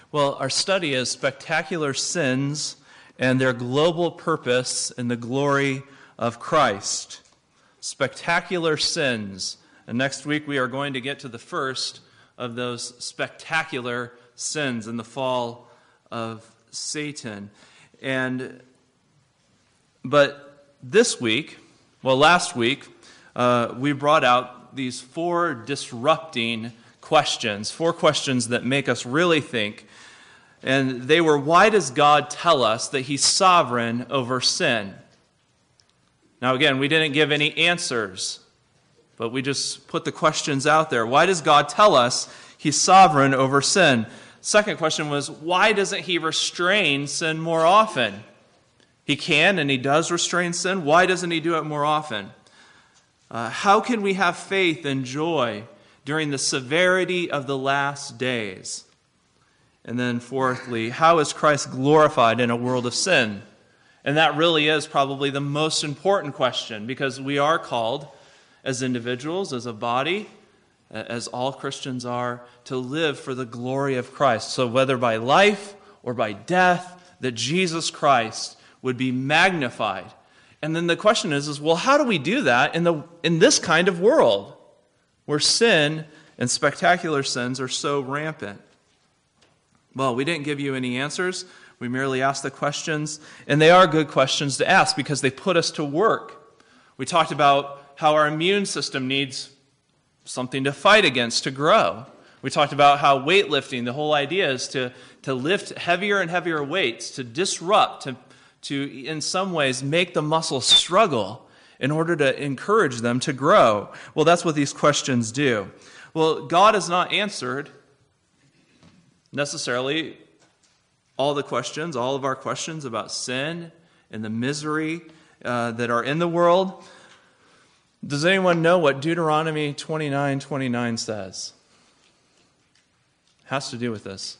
Well, our study is Spectacular Sins and Their Global Purpose in the Glory of Christ. Spectacular sins. And next week we are going to get to the first of those spectacular sins in the fall of Satan. But this week, last week, we brought out these four disrupting questions, four questions that make us really think. And they were, why does God tell us that He's sovereign over sin? Now again, we didn't give any answers, but we just put the questions out there. Why does God tell us He's sovereign over sin? Second question was, why doesn't He restrain sin more often? He can and He does restrain sin. Why doesn't He do it more often? How can we have faith and joy during the severity of the last days? And then fourthly, how is Christ glorified in a world of sin? And that really is probably the most important question, because we are called as individuals, as a body, as all Christians are, to live for the glory of Christ. So whether by life or by death, that Jesus Christ would be magnified. And then the question is, well, how do we do that in this kind of world where sin and spectacular sins are so rampant? Well, we didn't give you any answers. We merely asked the questions, and they are good questions to ask because they put us to work. We talked about how our immune system needs something to fight against to grow. We talked about how weightlifting, the whole idea is to lift heavier and heavier weights, to disrupt, to in some ways make the muscles struggle in order to encourage them to grow. Well, that's what these questions do. Well, God has not answered necessarily all of our questions about sin and the misery that are in the world. Does anyone know what Deuteronomy 29:29 says? It has to do with this.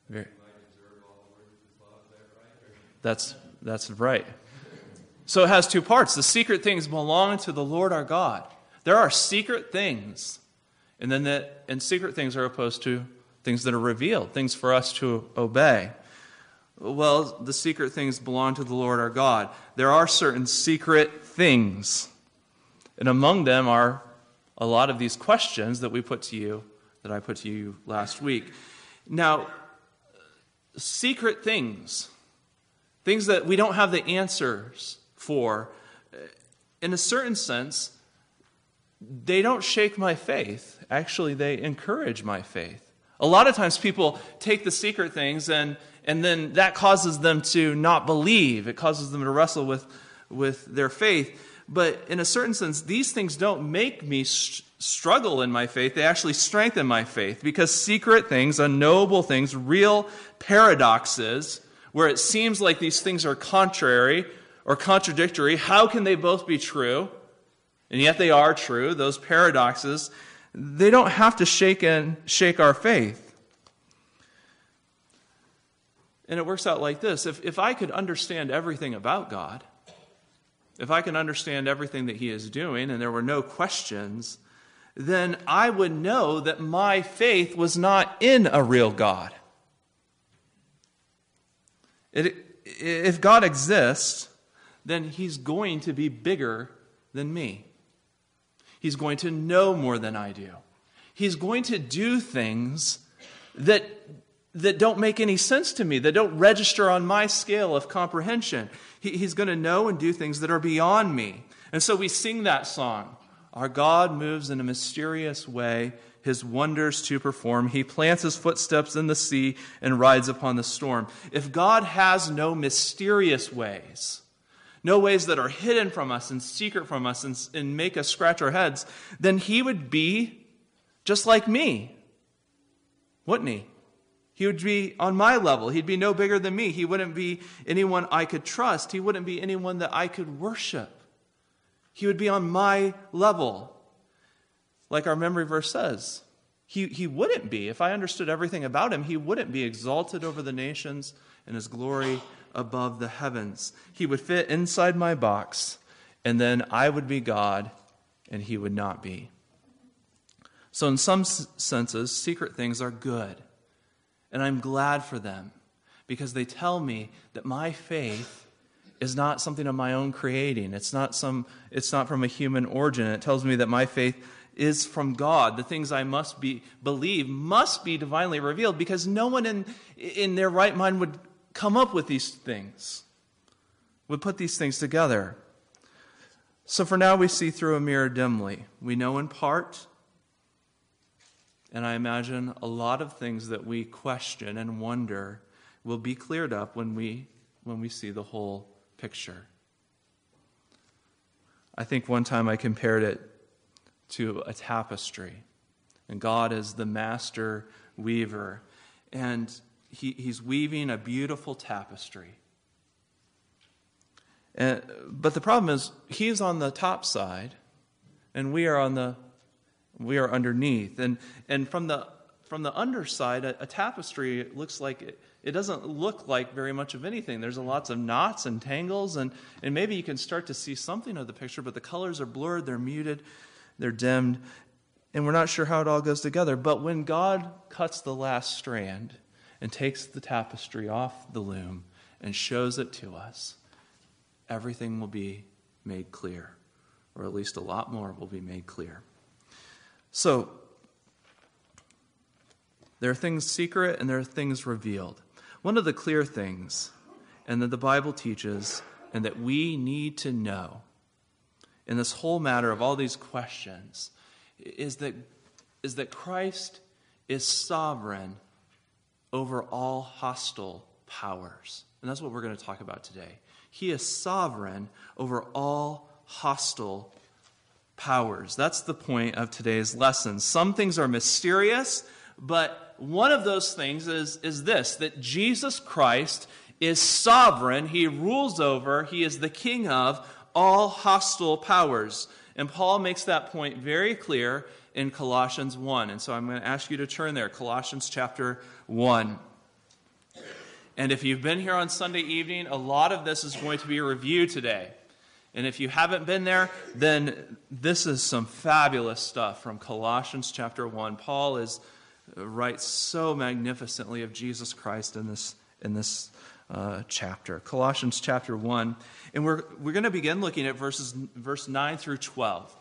That's right. So it has two parts. The secret things belong to the Lord our God. There are secret things, and secret things are opposed to things that are revealed, things for us to obey. Well, the secret things belong to the Lord our God. There are certain secret things. And among them are a lot of these questions that I put to you last week. Now, secret things that we don't have the answers for, in a certain sense, they don't shake my faith. Actually, they encourage my faith. A lot of times people take the secret things and then that causes them to not believe. It causes them to wrestle with their faith. But in a certain sense, these things don't make me struggle in my faith. They actually strengthen my faith, because secret things, unknowable things, real paradoxes, where it seems like these things are contrary or contradictory, how can they both be true? And yet they are true. Those paradoxes, they don't have to shake our faith. And it works out like this. If I could understand everything about God, if I can understand everything that He is doing and there were no questions, then I would know that my faith was not in a real God. If God exists, then He's going to be bigger than me. He's going to know more than I do. He's going to do things that don't make any sense to me, that don't register on my scale of comprehension. He's going to know and do things that are beyond me. And so we sing that song. Our God moves in a mysterious way, His wonders to perform. He plants His footsteps in the sea and rides upon the storm. If God has no mysterious ways, no ways that are hidden from us and secret from us and make us scratch our heads, then He would be just like me, wouldn't He? He would be on my level. He'd be no bigger than me. He wouldn't be anyone I could trust. He wouldn't be anyone that I could worship. He would be on my level. Like our memory verse says, he wouldn't be. If I understood everything about Him, He wouldn't be exalted over the nations and His glory above the heavens. He would fit inside my box, and then I would be God, and He would not be. So in some senses, secret things are good. And I'm glad for them because they tell me that my faith is not something of my own creating. It's not from a human origin. It tells me that my faith is from God. The things I must believe must be divinely revealed because no one in their right mind would come up with these things, would put these things together. So for now we see through a mirror dimly. We know in part, and I imagine a lot of things that we question and wonder will be cleared up when we see the whole picture. I think one time I compared it to a tapestry, and God is the master weaver, and he's weaving a beautiful tapestry. But the problem is, he's on the top side, and we are underneath. And from the underside, a tapestry looks like it doesn't look like very much of anything. There's lots of knots and tangles, and maybe you can start to see something of the picture, but the colors are blurred, they're muted, they're dimmed, and we're not sure how it all goes together. But when God cuts the last strand and takes the tapestry off the loom and shows it to us, everything will be made clear, or at least a lot more will be made clear. So, there are things secret and there are things revealed. One of the clear things, and that the Bible teaches, and that we need to know in this whole matter of all these questions, is that Christ is sovereign over all hostile powers. And that's what we're going to talk about today. He is sovereign over all hostile powers. That's the point of today's lesson. Some things are mysterious, but one of those things is this, that Jesus Christ is sovereign. He rules over, he is the king of all hostile powers. And Paul makes that point very clear in Colossians 1. And so I'm going to ask you to turn there, Colossians chapter 1. And if you've been here on Sunday evening, a lot of this is going to be a review today. And if you haven't been there, then this is some fabulous stuff from Colossians chapter 1. Paul writes so magnificently of Jesus Christ in this chapter. Colossians chapter 1. And we're going to begin looking at verse 9 through 12.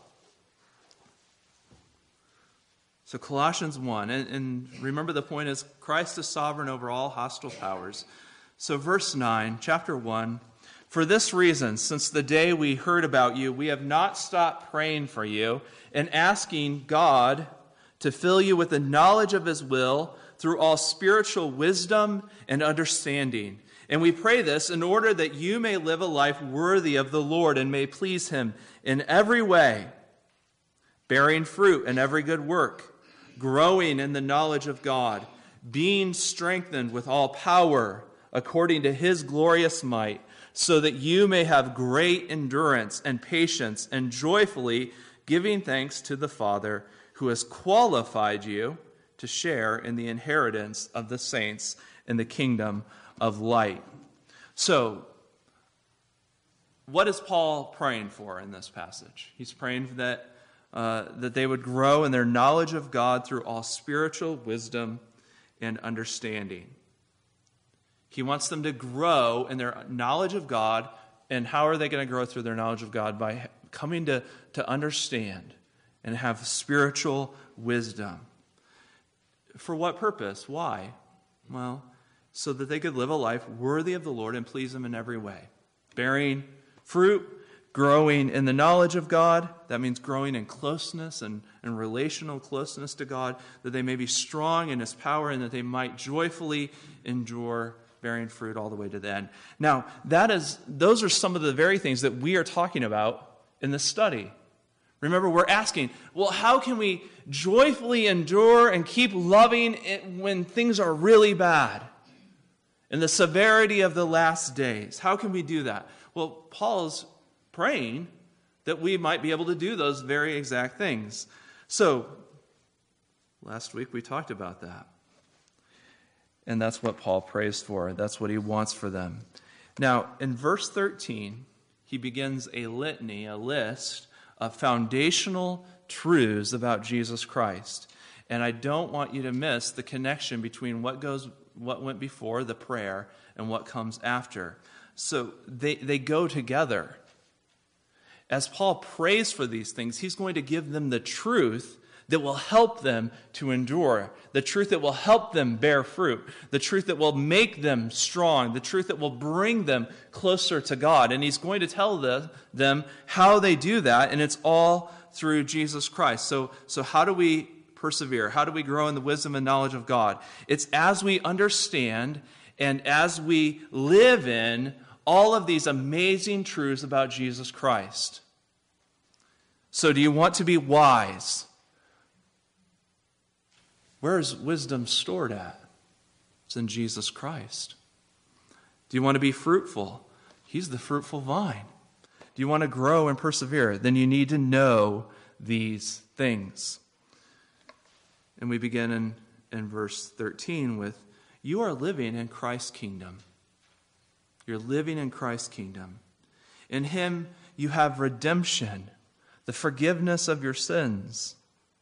So Colossians 1, and remember the point is Christ is sovereign over all hostile powers. So verse 9, chapter 1, for this reason, since the day we heard about you, we have not stopped praying for you and asking God to fill you with the knowledge of his will through all spiritual wisdom and understanding. And we pray this in order that you may live a life worthy of the Lord and may please him in every way, bearing fruit in every good work, growing in the knowledge of God, being strengthened with all power according to his glorious might, so that you may have great endurance and patience and joyfully giving thanks to the Father who has qualified you to share in the inheritance of the saints in the kingdom of light. So, what is Paul praying for in this passage? He's praying that they would grow in their knowledge of God through all spiritual wisdom and understanding. He wants them to grow in their knowledge of God. And how are they going to grow through their knowledge of God? By coming to understand and have spiritual wisdom. For what purpose? Why? Well, so that they could live a life worthy of the Lord and please him in every way. Bearing fruit, growing in the knowledge of God. That means growing in closeness and relational closeness to God, that they may be strong in his power and that they might joyfully endure bearing fruit all the way to the end. Now, those are some of the very things that we are talking about in this study. Remember, we're asking, well, how can we joyfully endure and keep loving it when things are really bad? In the severity of the last days. How can we do that? Well, Paul's praying that we might be able to do those very exact things. So, last week we talked about that. And that's what Paul prays for. That's what he wants for them. Now, in verse 13, he begins a litany, a list of foundational truths about Jesus Christ. And I don't want you to miss the connection between what goes what went before, the prayer, and what comes after. So they go together. As Paul prays for these things, he's going to give them the truth that will help them to endure, the truth that will help them bear fruit, the truth that will make them strong, the truth that will bring them closer to God. And he's going to tell them how they do that, and it's all through Jesus Christ. So how do we persevere? How do we grow in the wisdom and knowledge of God? It's as we understand and as we live in all of these amazing truths about Jesus Christ. So do you want to be wise? Where is wisdom stored at? It's in Jesus Christ. Do you want to be fruitful? He's the fruitful vine. Do you want to grow and persevere? Then you need to know these things. And we begin in verse 13 with, you are living in Christ's kingdom. You're living in Christ's kingdom. In him you have redemption, the forgiveness of your sins.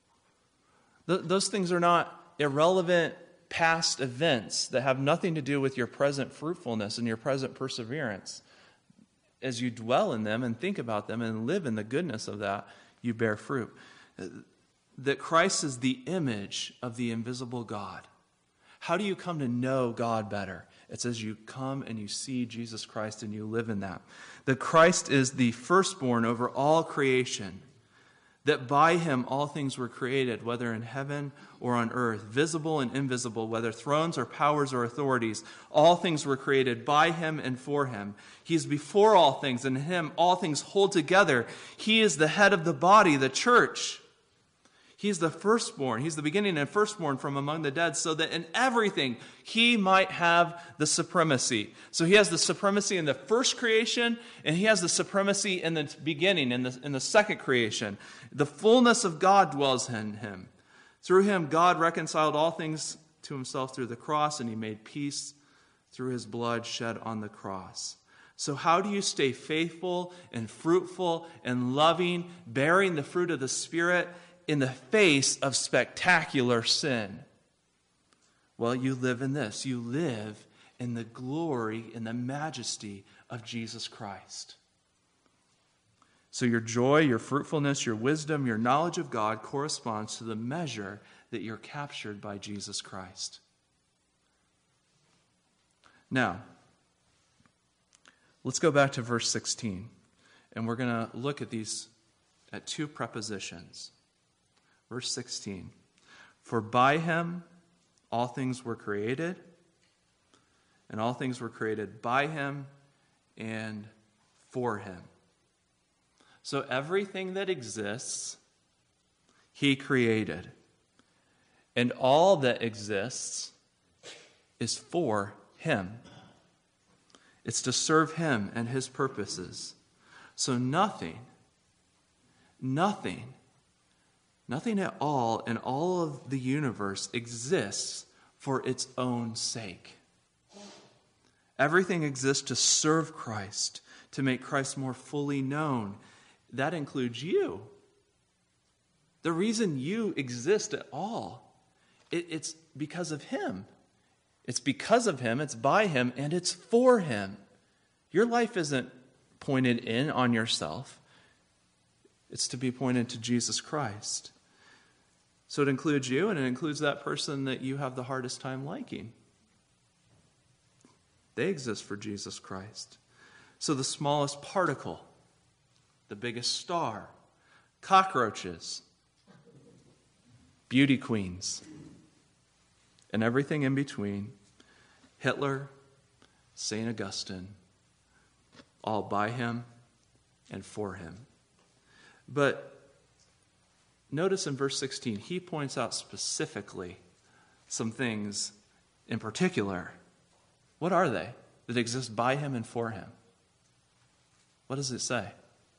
Those things are not irrelevant past events that have nothing to do with your present fruitfulness and your present perseverance. As you dwell in them and think about them and live in the goodness of that, you bear fruit. That Christ is the image of the invisible God. How do you come to know God better? It's as you come and you see Jesus Christ and you live in that. That Christ is the firstborn over all creation. That by him all things were created, whether in heaven or on earth, visible and invisible, whether thrones or powers or authorities. All things were created by him and for him. He is before all things, and in him all things hold together. He is the head of the body, the church. He's the firstborn. He's the beginning and firstborn from among the dead, so that in everything he might have the supremacy. So he has the supremacy in the first creation, and he has the supremacy in the beginning, in the second creation. The fullness of God dwells in him. Through him, God reconciled all things to himself through the cross, and he made peace through his blood shed on the cross. So how do you stay faithful and fruitful and loving, bearing the fruit of the Spirit in the face of spectacular sin? Well, you live in this. You live in the glory and the majesty of Jesus Christ. So your joy, your fruitfulness, your wisdom, your knowledge of God corresponds to the measure that you're captured by Jesus Christ. Now, let's go back to verse 16, and we're going to look at two prepositions. Verse 16, for by him all things were created, and all things were created by him and for him. So everything that exists, he created. And all that exists is for him. It's to serve him and his purposes. So nothing at all in all of the universe exists for its own sake. Everything exists to serve Christ, to make Christ more fully known. That includes you. The reason you exist at all, it's because of him. It's because of him, it's by him, and it's for him. Your life isn't pointed in on yourself. It's to be pointed to Jesus Christ. So it includes you, and it includes that person that you have the hardest time liking. They exist for Jesus Christ. So the smallest particle, the biggest star, cockroaches, beauty queens, and everything in between, Hitler, St. Augustine, all by him and for him. But notice in verse 16, he points out specifically some things in particular. What are they that exist by him and for him? What does it say?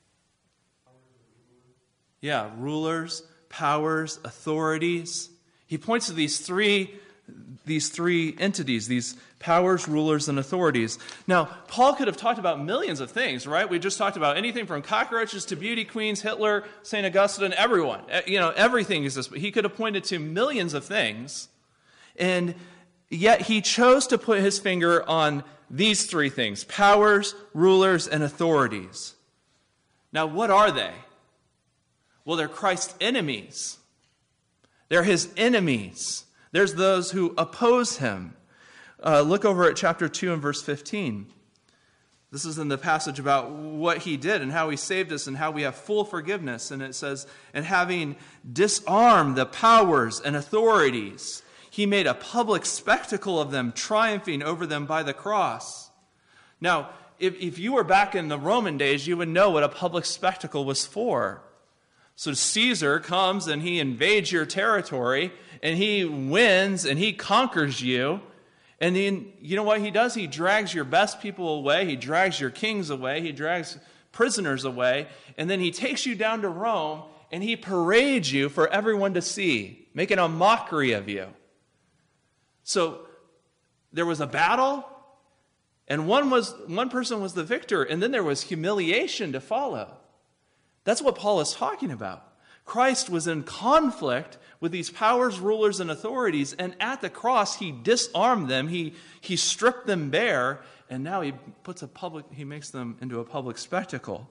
Yeah, rulers, powers, authorities. He points to these three entities, these powers, rulers, and authorities. Now, Paul could have talked about millions of things, right? We just talked about anything from cockroaches to beauty queens, Hitler, St. Augustine, everyone. Everything exists. But he could have pointed to millions of things. And Yet he chose to put his finger on these three things: powers, rulers, and authorities. Now, what are they? Well, they're Christ's enemies. They're his enemies. There's those who oppose him. Look over at chapter 2 and verse 15. This is in the passage about what he did and how he saved us and how we have full forgiveness. And it says, and having disarmed the powers and authorities, he made a public spectacle of them, triumphing over them by the cross. Now, if you were back in the Roman days, you would know what a public spectacle was for. So Caesar comes and he invades your territory, and he wins and he conquers you. And then, you know what he does? He drags your best people away. He drags your kings away. He drags prisoners away. And then he takes you down to Rome, and he parades you for everyone to see, making a mockery of you. So there was a battle, and one person was the victor, and then there was humiliation to follow. That's what Paul is talking about. Christ was in conflict with these powers, rulers, and authorities, and at the cross he disarmed them, he stripped them bare, and now he makes them into a public spectacle.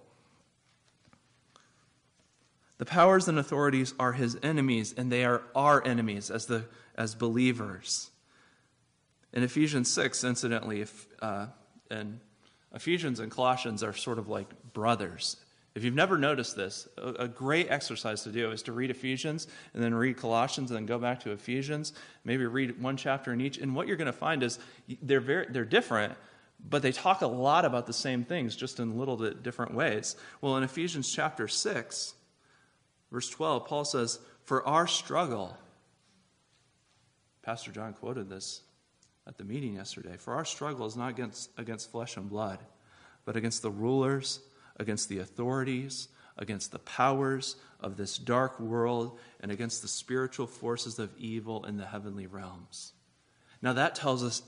The powers and authorities are his enemies, and they are our enemies as believers. In Ephesians 6, incidentally, and Ephesians and Colossians are sort of like brothers. If you've never noticed this, a great exercise to do is to read Ephesians and then read Colossians and then go back to Ephesians, maybe read one chapter in each. And what you're going to find is they're different, but they talk a lot about the same things, just in little bit different ways. Well, in Ephesians chapter 6, verse 12, Paul says, "For our struggle," Pastor John quoted this at the meeting yesterday, "for our struggle is not against flesh and blood, but against the rulers, against the authorities, against the powers of this dark world, and against the spiritual forces of evil in the heavenly realms." Now that tells us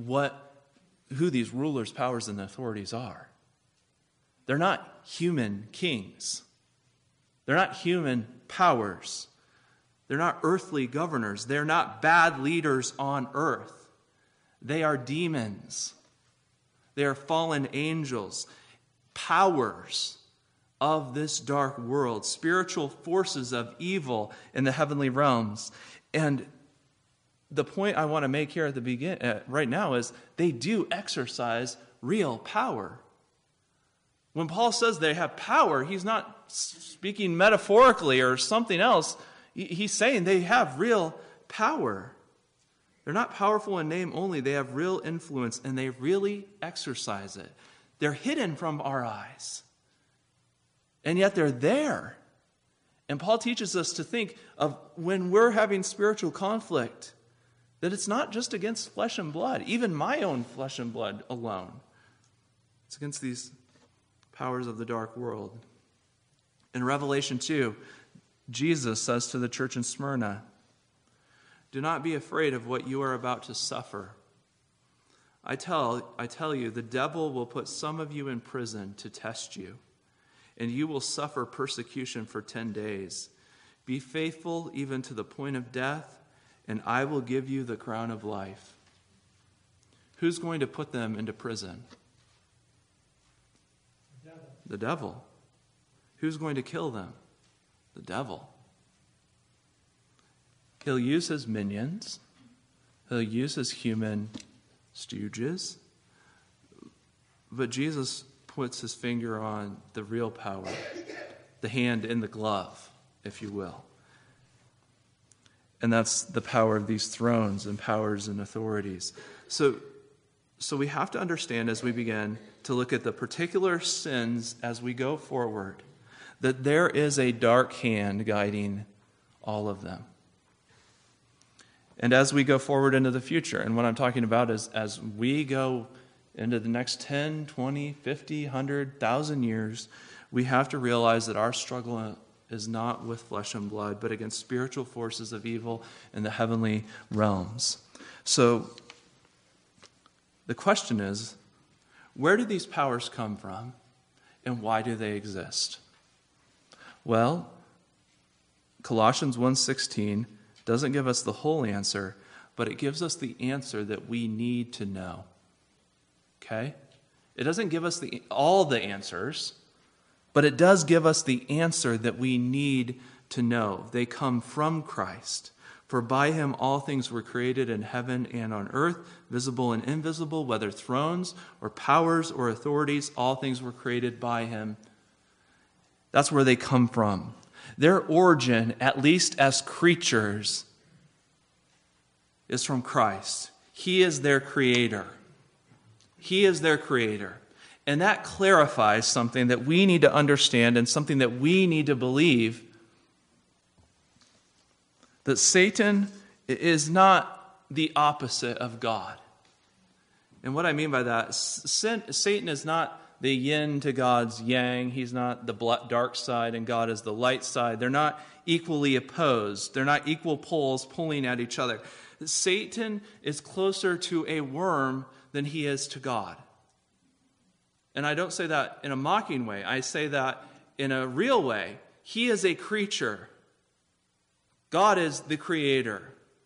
who these rulers, powers, and authorities are. They're not human kings. They're not human powers. They're not earthly governors. They're not bad leaders on earth. They are demons. They are fallen angels, powers of this dark world, spiritual forces of evil in the heavenly realms. And the point I want to make here at the beginning, right now, is they do exercise real power. When Paul says they have power, he's not speaking metaphorically or something else. He's saying they have real power. They're not powerful in name only. They have real influence, and they really exercise it. They're hidden from our eyes, and yet they're there. And Paul teaches us to think of when we're having spiritual conflict, that it's not just against flesh and blood, even my own flesh and blood alone. It's against these powers of the dark world. In Revelation 2, Jesus says to the church in Smyrna, "Do not be afraid of what you are about to suffer. I tell you, the devil will put some of you in prison to test you, and you will suffer persecution for 10 days. Be faithful even to the point of death, and I will give you the crown of life." Who's going to put them into prison? The devil. Who's going to kill them? The devil. He'll use his minions. He'll use his human stooges. But Jesus puts his finger on the real power, the hand in the glove, if you will. And that's the power of these thrones and powers and authorities. So we have to understand as we begin to look at the particular sins as we go forward, that there is a dark hand guiding all of them. And as we go forward into the future, and what I'm talking about is as we go into the next 10, 20, 50, 100, 1,000 years, we have to realize that our struggle is not with flesh and blood, but against spiritual forces of evil in the heavenly realms. So the question is, where do these powers come from, and why do they exist? Well, Colossians 1:16 doesn't give us the whole answer, but it gives us the answer that we need to know. Okay? It doesn't give us all the answers, but it does give us the answer that we need to know. They come from Christ. For by him all things were created in heaven and on earth, visible and invisible, whether thrones or powers or authorities, all things were created by him. That's where they come from. Their origin, at least as creatures, is from Christ. He is their creator. He is their creator. And that clarifies something that we need to understand and something that we need to believe, that Satan is not the opposite of God. And what I mean by that, Satan is not the yin to God's yang. He's not the dark side and God is the light side. They're not equally opposed. They're not equal poles pulling at each other. Satan is closer to a worm than he is to God. And I don't say that in a mocking way. I say that in a real way. He is a creature. God is the creator.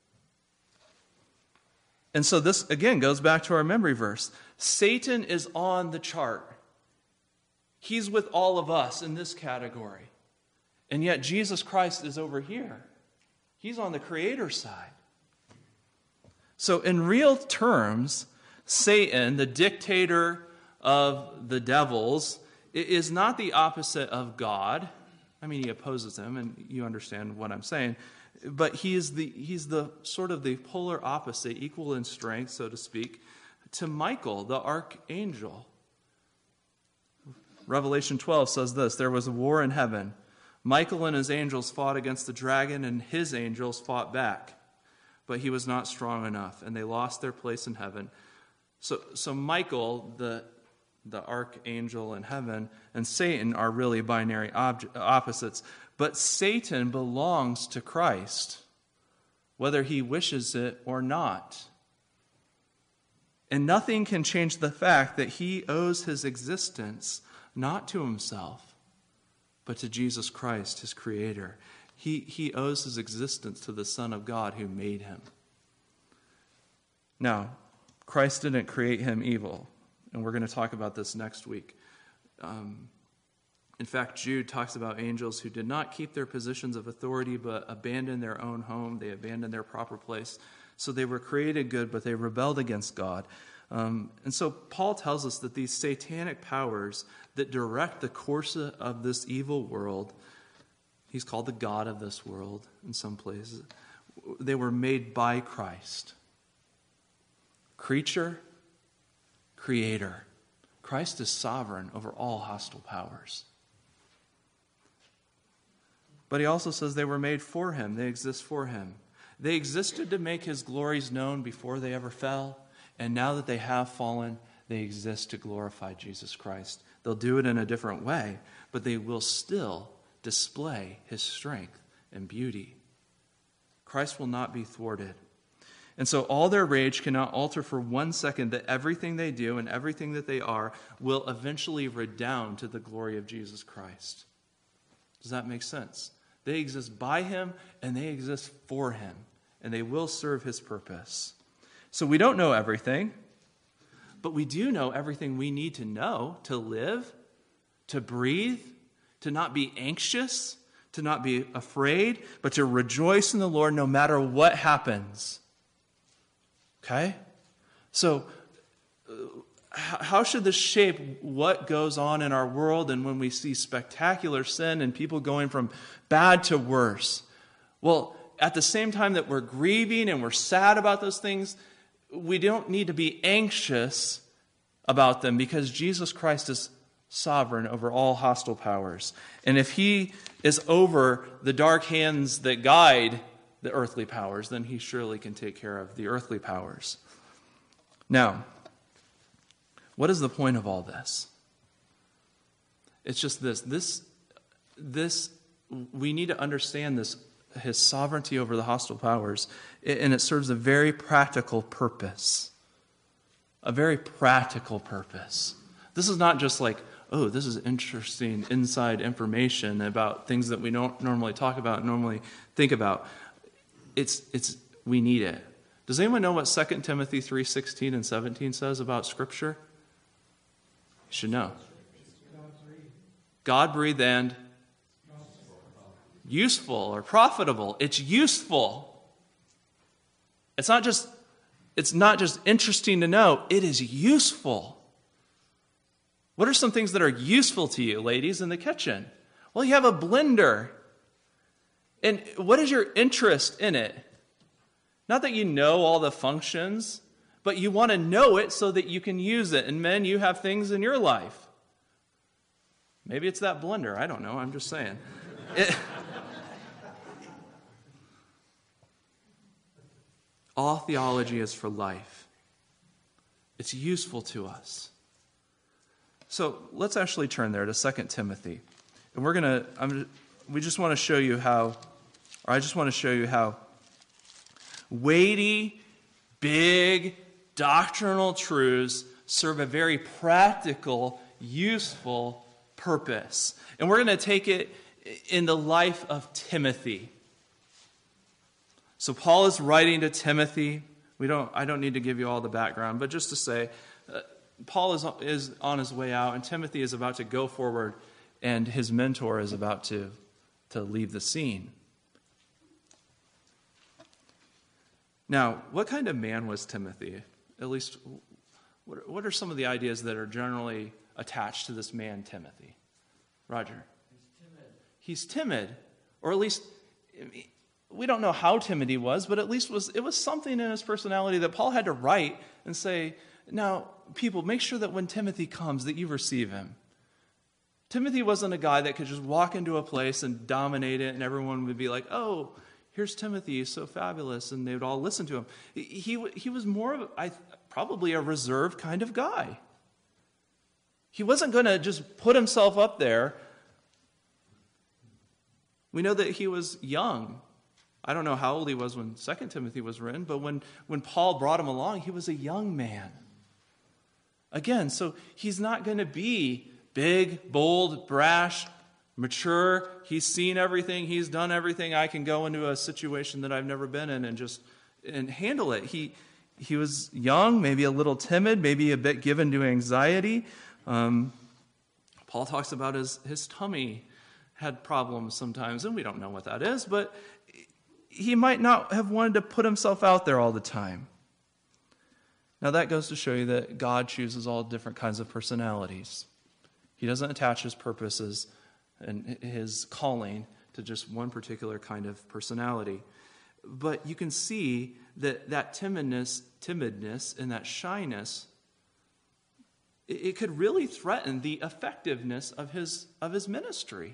And so this, again, goes back to our memory verse. Satan is on the chart. He's with all of us in this category. And yet Jesus Christ is over here. He's on the creator side. So in real terms, Satan, the dictator of the devils, is not the opposite of God. I mean, he opposes him, and you understand what I'm saying. But he's the sort of the polar opposite, equal in strength, so to speak, to Michael, the archangel. Revelation 12 says this: there was a war in heaven. Michael and his angels fought against the dragon, and his angels fought back. But he was not strong enough, and they lost their place in heaven. So Michael, the archangel in heaven, and Satan are really binary opposites. But Satan belongs to Christ, whether he wishes it or not. And nothing can change the fact that he owes his existence not to himself, but to Jesus Christ, his creator. He owes his existence to the Son of God who made him. Now, Christ didn't create him evil, and we're going to talk about this next week. In fact, Jude talks about angels who did not keep their positions of authority but abandoned their own home. They abandoned their proper place. So they were created good, but they rebelled against God. And so Paul tells us that these satanic powers that direct the course of this evil world, he's called the God of this world in some places, they were made by Christ. Creature, creator. Christ is sovereign over all hostile powers. But he also says they were made for him. They exist for him. They existed to make his glories known before they ever fell. And now that they have fallen, they exist to glorify Jesus Christ. They'll do it in a different way, but they will still display his strength and beauty. Christ will not be thwarted. And so all their rage cannot alter for 1 second that everything they do and everything that they are will eventually redound to the glory of Jesus Christ. Does that make sense? They exist by him and they exist for him, and they will serve his purpose. So we don't know everything, but we do know everything we need to know to live, to breathe, to not be anxious, to not be afraid, but to rejoice in the Lord no matter what happens. Okay? So how should this shape what goes on in our world and when we see spectacular sin and people going from bad to worse? Well, at the same time that we're grieving and we're sad about those things, we don't need to be anxious about them because Jesus Christ is sovereign over all hostile powers. And if he is over the dark hands that guide the earthly powers, then he surely can take care of the earthly powers. Now, what is the point of all this? It's just this we need to understand this, his sovereignty over the hostile powers, and it serves a very practical purpose. A very practical purpose. This is not just like, oh, this is interesting inside information about things that we don't normally talk about, normally think about. We need it Does anyone know what 2 Timothy 3:16 and 17 says about Scripture? You should know. God-breathed and useful or profitable. It's useful. It's not just interesting to know. It is useful. What are some things that are useful to you, ladies, in the kitchen? Well, you have a blender. And what is your interest in it? Not that you know all the functions, but you want to know it so that you can use it. And men, you have things in your life. Maybe it's that blender. I don't know. I'm just saying. All theology is for life. It's useful to us. So let's actually turn there to 2 Timothy. And we just want to show you how, or I just want to show you how weighty, big, doctrinal truths serve a very practical, useful purpose. And we're going to take it in the life of Timothy. So Paul is writing to Timothy. I don't need to give you all the background, but just to say, Paul is on his way out, and Timothy is about to go forward, and his mentor is about to leave the scene. Now, what kind of man was Timothy? At least, what are some of the ideas that are generally attached to this man, Timothy? Roger? He's timid. Or at least, we don't know how timid he was, but at least it was something in his personality that Paul had to write and say, now, people, make sure that when Timothy comes, that you receive him. Timothy wasn't a guy that could just walk into a place and dominate it, and everyone would be like, oh, here's Timothy, he's so fabulous, and they would all listen to him. He was more of, probably a reserved kind of guy. He wasn't going to just put himself up there. We know that he was young. I don't know how old he was when 2 Timothy was written, but when Paul brought him along, he was a young man. Again, so he's not going to be big, bold, brash, mature. He's seen everything. He's done everything. I can go into a situation that I've never been in and handle it. He was young, maybe a little timid, maybe a bit given to anxiety. Paul talks about his tummy had problems sometimes, and we don't know what that is, but he might not have wanted to put himself out there all the time. Now that goes to show you that God chooses all different kinds of personalities. He doesn't attach his purposes and his calling to just one particular kind of personality. But you can see that timidness and that shyness, it could really threaten the effectiveness of his ministry.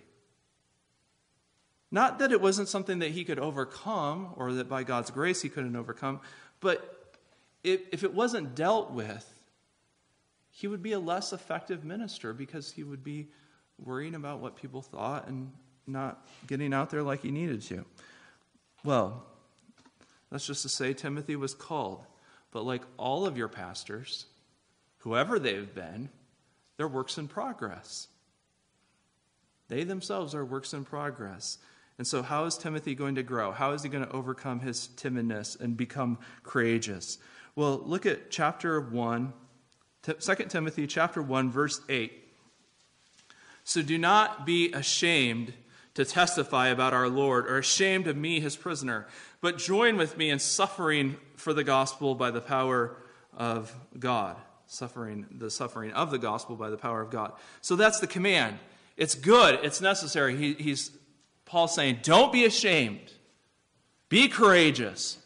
Not that it wasn't something that he could overcome, or that by God's grace he couldn't overcome, but if it wasn't dealt with, he would be a less effective minister because he would be worrying about what people thought and not getting out there like he needed to. Well, that's just to say Timothy was called. But like all of your pastors, whoever they've been, they're works in progress. They themselves are works in progress. And so how is Timothy going to grow? How is he going to overcome his timidness and become courageous? Well, look at chapter 1, 2 Timothy chapter 1, verse 8. So do not be ashamed to testify about our Lord, or ashamed of me, his prisoner, but join with me in suffering for the gospel by the power of God. The suffering of the gospel by the power of God. So that's the command. It's good. It's necessary. Paul's saying, don't be ashamed. Be courageous.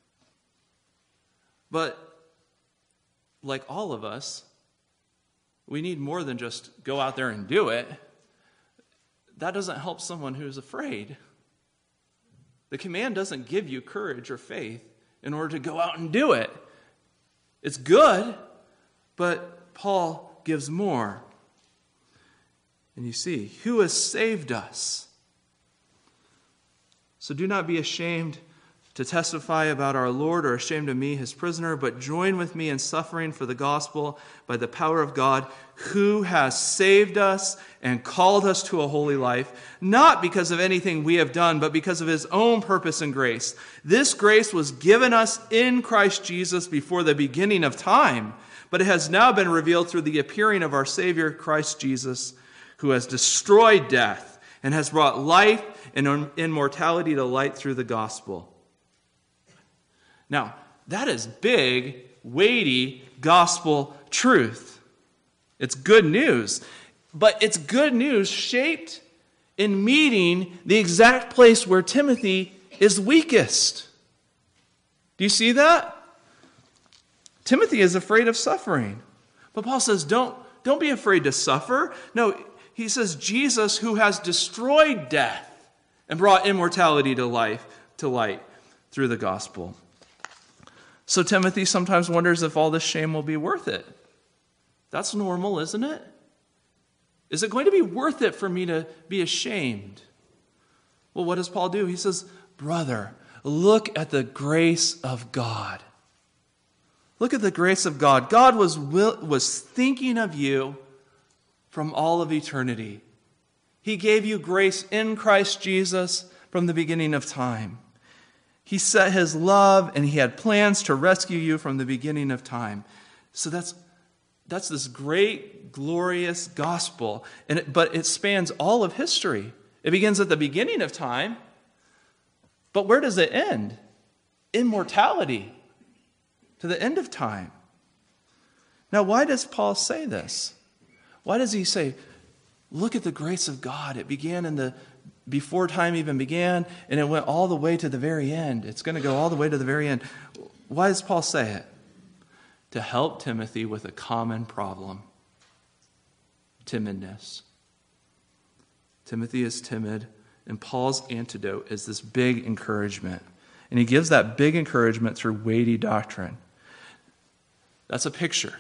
But like all of us, we need more than just go out there and do it. That doesn't help someone who's afraid. The command doesn't give you courage or faith in order to go out and do it. It's good, but Paul gives more. And you see, who has saved us? So do not be ashamed to testify about our Lord are ashamed of me, his prisoner, but join with me in suffering for the gospel by the power of God, who has saved us and called us to a holy life, not because of anything we have done, but because of his own purpose and grace. This grace was given us in Christ Jesus before the beginning of time, but it has now been revealed through the appearing of our Savior, Christ Jesus, who has destroyed death and has brought life and immortality to light through the gospel. Now, that is big, weighty gospel truth. It's good news. But it's good news shaped in meeting the exact place where Timothy is weakest. Do you see that? Timothy is afraid of suffering. But Paul says, don't be afraid to suffer. No, he says, Jesus, who has destroyed death and brought immortality to light through the gospel. So Timothy sometimes wonders if all this shame will be worth it. That's normal, isn't it? Is it going to be worth it for me to be ashamed? Well, what does Paul do? He says, brother, look at the grace of God. Look at the grace of God. God was thinking of you from all of eternity. He gave you grace in Christ Jesus from the beginning of time. He set his love and he had plans to rescue you from the beginning of time. So that's this great, glorious gospel. But it spans all of history. It begins at the beginning of time. But where does it end? Immortality. To the end of time. Now, why does Paul say this? Why does he say, look at the grace of God? It began before time even began, and it went all the way to the very end. It's going to go all the way to the very end. Why does Paul say it? To help Timothy with a common problem. Timidness. Timothy is timid, and Paul's antidote is this big encouragement. And he gives that big encouragement through weighty doctrine. That's a picture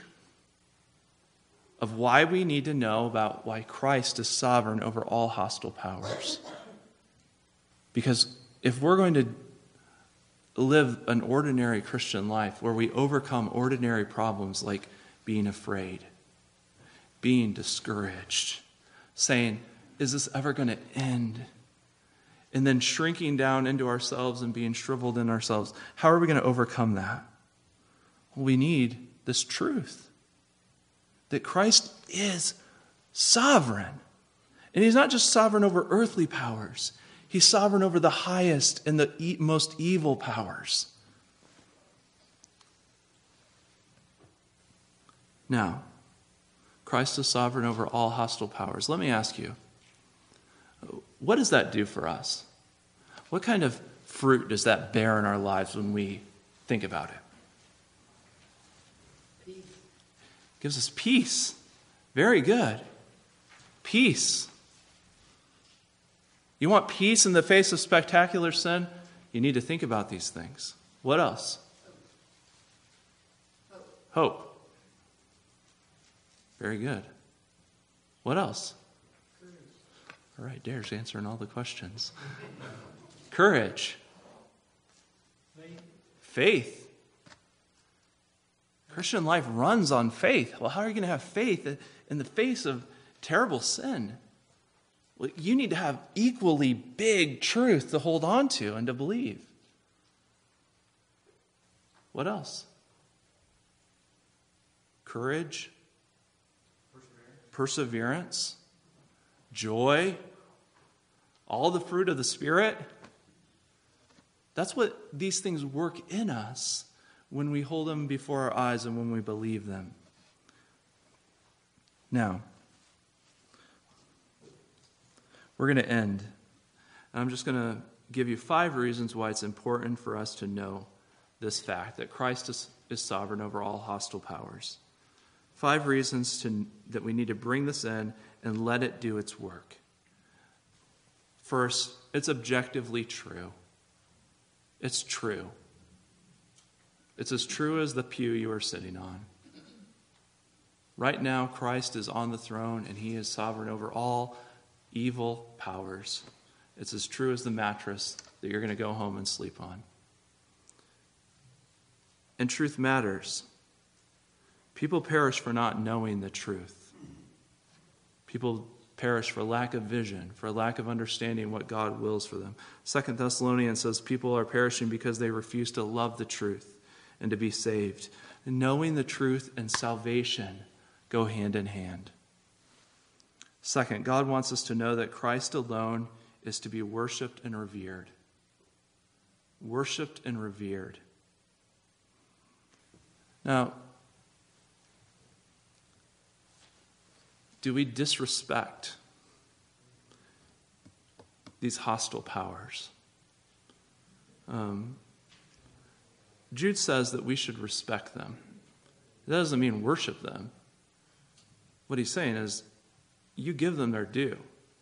of why we need to know about why Christ is sovereign over all hostile powers. Because if we're going to live an ordinary Christian life where we overcome ordinary problems like being afraid, being discouraged, saying, is this ever going to end? And then shrinking down into ourselves and being shriveled in ourselves, how are we going to overcome that? Well, we need this truth. That Christ is sovereign. And he's not just sovereign over earthly powers. He's sovereign over the highest and the most evil powers. Now, Christ is sovereign over all hostile powers. Let me ask you, what does that do for us? What kind of fruit does that bear in our lives when we think about it? Gives us peace. Very good. Peace. You want peace in the face of spectacular sin? You need to think about these things. What else? Hope. Very good. What else? All right, Dare's answering all the questions. Courage. Faith. Christian life runs on faith. Well, how are you going to have faith in the face of terrible sin? Well, you need to have equally big truth to hold on to and to believe. What else? Courage. Perseverance. Joy. All the fruit of the Spirit. That's what these things work in us when we hold them before our eyes and when we believe them. Now, we're going to end. I'm just going to give you 5 reasons why it's important for us to know this fact, that Christ is sovereign over all hostile powers. 5 reasons that we need to bring this in and let it do its work. First, it's objectively true. It's true. It's as true as the pew you are sitting on. Right now, Christ is on the throne and he is sovereign over all evil powers. It's as true as the mattress that you're going to go home and sleep on. and truth matters. People perish for not knowing the truth. People perish for lack of vision, for lack of understanding what God wills for them. 2 Thessalonians says people are perishing because they refuse to love the truth and to be saved. And knowing the truth and salvation go hand in hand. Second, God wants us to know that Christ alone is to be worshiped and revered. Worshipped and revered. Now, do we disrespect these hostile powers? Jude says that we should respect them. That doesn't mean worship them. What he's saying is, you give them their due.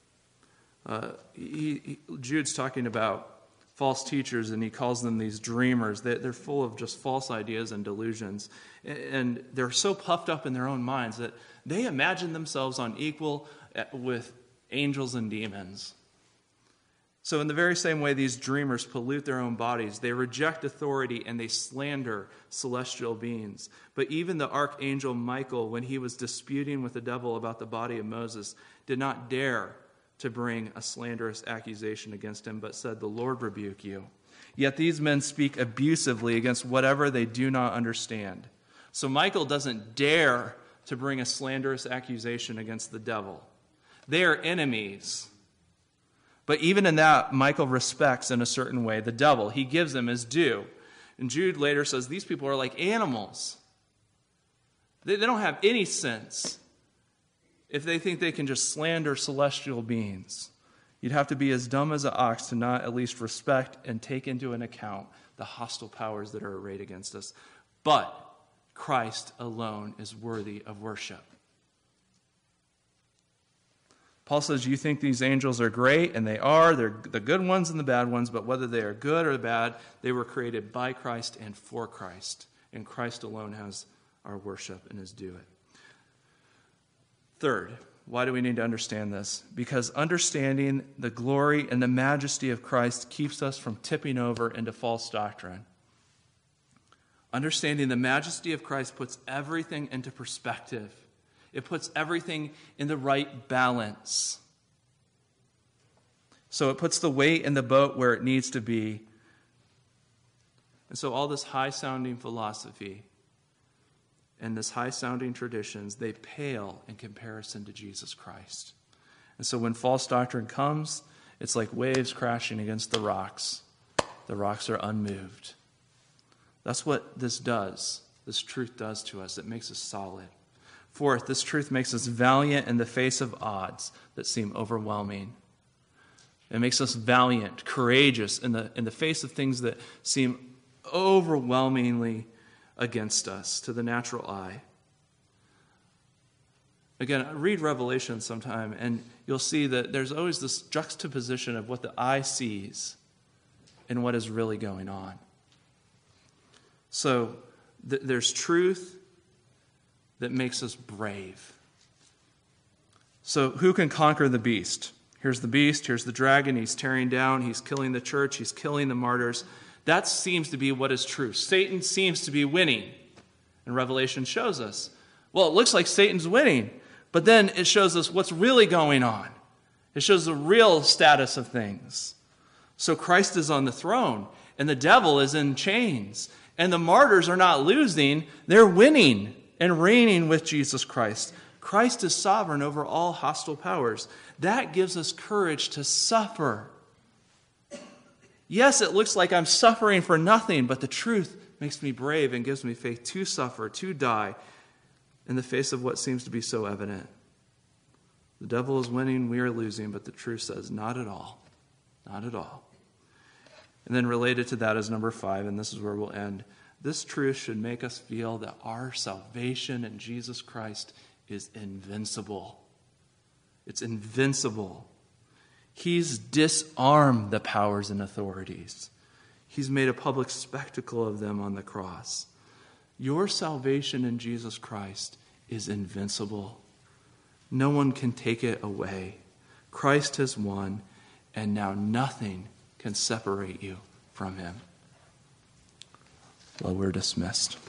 Jude's talking about false teachers, and he calls them these dreamers. They're full of just false ideas and delusions. And they're so puffed up in their own minds that they imagine themselves on equal with angels and demons. So in the very same way these dreamers pollute their own bodies, they reject authority and they slander celestial beings. But even the archangel Michael, when he was disputing with the devil about the body of Moses, did not dare to bring a slanderous accusation against him, but said, "The Lord rebuke you." Yet these men speak abusively against whatever they do not understand. So Michael doesn't dare to bring a slanderous accusation against the devil. They are enemies. But even in that, Michael respects in a certain way the devil. He gives him his due. And Jude later says these people are like animals. They don't have any sense if they think they can just slander celestial beings. You'd have to be as dumb as an ox to not at least respect and take into an account the hostile powers that are arrayed against us. But Christ alone is worthy of worship. Paul says, you think these angels are great, and they are. They're the good ones and the bad ones, but whether they are good or bad, they were created by Christ and for Christ. And Christ alone has our worship and is due it. Third, why do we need to understand this? Because understanding the glory and the majesty of Christ keeps us from tipping over into false doctrine. Understanding the majesty of Christ puts everything into perspective. It puts everything in the right balance. So it puts the weight in the boat where it needs to be. And so all this high-sounding philosophy and this high-sounding traditions, they pale in comparison to Jesus Christ. And so when false doctrine comes, it's like waves crashing against the rocks. The rocks are unmoved. That's what this does. This truth does to us. It makes us solid. Fourth, this truth makes us valiant in the face of odds that seem overwhelming. It makes us valiant, courageous in the face of things that seem overwhelmingly against us to the natural eye. Again, read Revelation sometime, and you'll see that there's always this juxtaposition of what the eye sees and what is really going on. So there's truth that makes us brave. So who can conquer the beast? Here's the beast, here's the dragon, he's tearing down, he's killing the church, he's killing the martyrs. That seems to be what is true. Satan seems to be winning. And Revelation shows us, well, it looks like Satan's winning, but then it shows us what's really going on. It shows the real status of things. So Christ is on the throne, and the devil is in chains, and the martyrs are not losing, they're winning and reigning with Jesus Christ. Christ is sovereign over all hostile powers. That gives us courage to suffer. Yes, it looks like I'm suffering for nothing, but the truth makes me brave and gives me faith to suffer, to die, in the face of what seems to be so evident. The devil is winning, we are losing, but the truth says, not at all. Not at all. And then related to that is number 5, and this is where we'll end. This truth should make us feel that our salvation in Jesus Christ is invincible. It's invincible. He's disarmed the powers and authorities. He's made a public spectacle of them on the cross. Your salvation in Jesus Christ is invincible. No one can take it away. Christ has won, and now nothing can separate you from him. Well, we're dismissed.